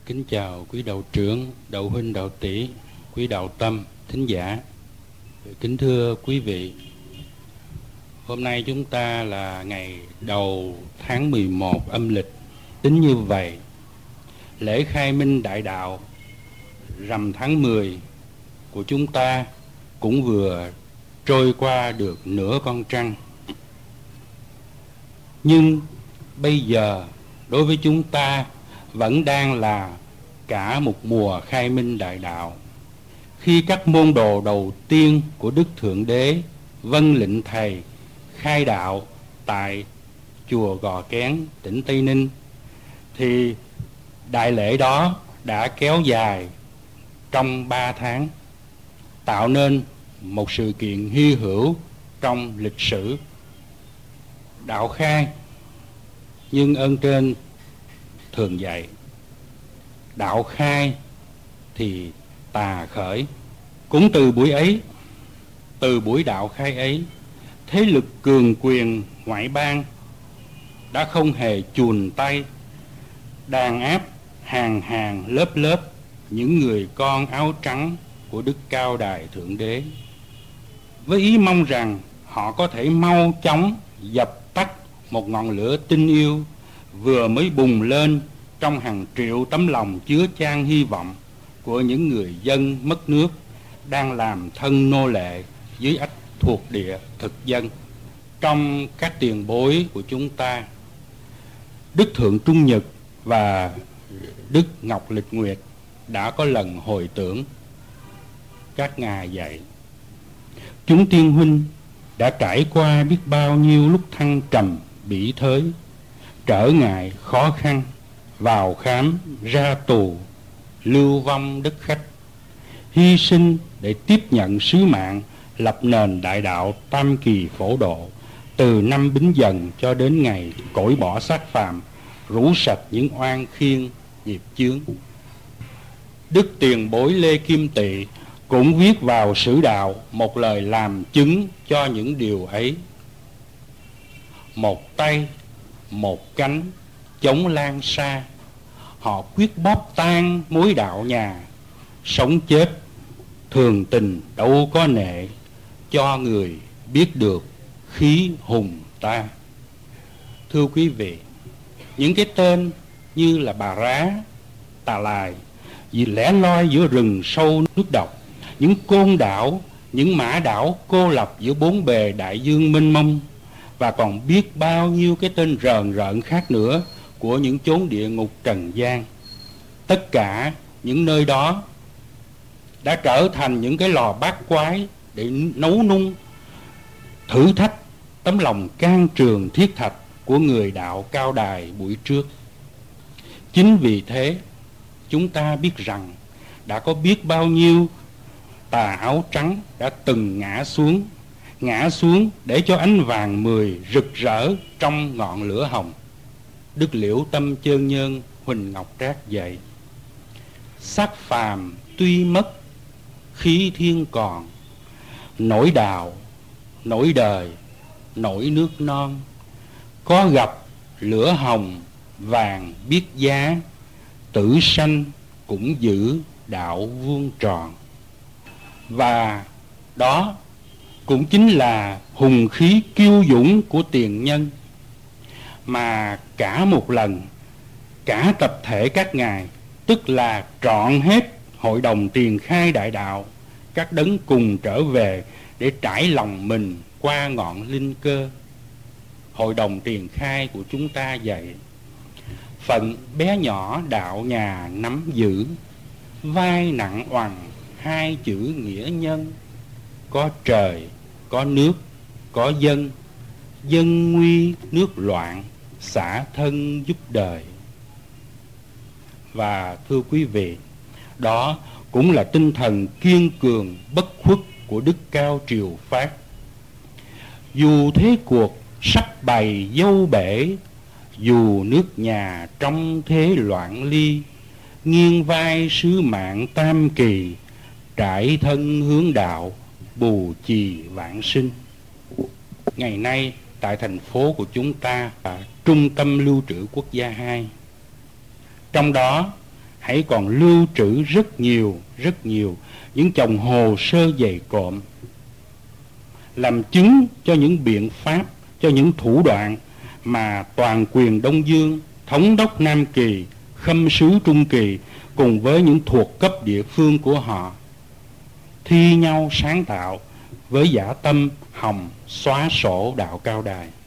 Kính chào quý đạo trưởng, đạo huynh, đạo tỷ, quý đạo tâm, thính giả. Kính thưa quý vị, hôm nay chúng ta là ngày đầu tháng 11 âm lịch. Tính như vậy, lễ khai minh đại đạo rằm tháng 10 của chúng ta cũng vừa trôi qua được nửa con trăng. Nhưng bây giờ đối với chúng ta vẫn đang là cả một mùa khai minh đại đạo, khi các môn đồ đầu tiên của Đức Thượng Đế vâng lệnh Thầy khai đạo tại chùa Gò Kén, tỉnh Tây Ninh, thì đại lễ đó đã kéo dài trong 3 tháng, tạo nên một sự kiện hy hữu trong lịch sử đạo khai. Nhưng ơn trên thường dạy, đạo khai thì tà khởi. Cũng từ buổi ấy, từ buổi đạo khai ấy, thế lực cường quyền ngoại bang đã không hề chùn tay đàn áp hàng hàng lớp lớp những người con áo trắng của Đức Cao Đài Thượng Đế, với ý mong rằng họ có thể mau chóng dập tắt một ngọn lửa tình yêu vừa mới bùng lên trong hàng triệu tấm lòng chứa chan hy vọng của những người dân mất nước đang làm thân nô lệ dưới ách thuộc địa thực dân. Trong các tiền bối của chúng ta, Đức Thượng Trung Nhật và Đức Ngọc Lịch Nguyệt đã có lần hồi tưởng. Các ngài dạy: chúng tiên huynh đã trải qua biết bao nhiêu lúc thăng trầm bỉ thới, trở ngại khó khăn, vào khám ra tù, lưu vong đất khách, hy sinh để tiếp nhận sứ mạng lập nền đại đạo tam kỳ phổ độ, từ năm Bính Dần cho đến ngày cõi bỏ xác phàm, rũ sạch những oan khiên nghiệp chướng. Đức tiền bối Lê Kim Tị cũng viết vào sử đạo một lời làm chứng cho những điều ấy: một tay, một cánh chống lan xa, họ quyết bóp tan mối đạo nhà, sống chết thường tình đâu có nệ, cho người biết được khí hùng ta. Thưa quý vị, những cái tên như là Bà Rá, Tà Lài vì lẻ loi giữa rừng sâu nước độc, những côn đảo, những mã đảo cô lập giữa bốn bề đại dương mênh mông, và còn biết bao nhiêu cái tên rờn rợn khác nữa của những chốn địa ngục trần gian. Tất cả những nơi đó đã trở thành những cái lò bát quái để nấu nung, thử thách tấm lòng can trường thiết thạch của người đạo cao đài buổi trước. Chính vì thế, chúng ta biết rằng đã có biết bao nhiêu tà áo trắng đã từng ngã xuống để cho ánh vàng 10 rực rỡ trong ngọn lửa hồng. Đức Liễu Tâm Chơn Nhân Huỳnh Ngọc Trác dạy: xác phàm tuy mất, khí thiên còn, nỗi đạo, nỗi đời, nỗi nước non, có gặp lửa hồng vàng biết giá, tử sanh cũng giữ đạo vuông tròn. Và đó cũng chính là hùng khí kiêu dũng của tiền nhân, mà cả một lần cả tập thể các ngài, tức là trọn hết hội đồng tiền khai đại đạo, các đấng cùng trở về để trải lòng mình qua ngọn linh cơ. Hội đồng tiền khai của chúng ta dạy: phận bé nhỏ đạo nhà nắm giữ, vai nặng oằn hai chữ nghĩa nhân, có trời, có nước, có dân, dân nguy nước loạn, xả thân giúp đời. Và thưa quý vị, đó cũng là tinh thần kiên cường bất khuất của Đức Cao Triều Phát. Dù thế cuộc sắp bày dâu bể, dù nước nhà trong thế loạn ly, nghiêng vai sứ mạng tam kỳ, trải thân hướng đạo, bù trì vãng sinh. Ngày nay tại thành phố của chúng ta là Trung tâm Lưu trữ Quốc gia 2. Trong đó hãy còn lưu trữ rất nhiều những chồng hồ sơ dày cộm, làm chứng cho những biện pháp, cho những thủ đoạn mà toàn quyền Đông Dương, thống đốc Nam Kỳ, khâm sứ Trung Kỳ cùng với những thuộc cấp địa phương của họ thi nhau sáng tạo với dã tâm hòng xóa sổ đạo Cao Đài.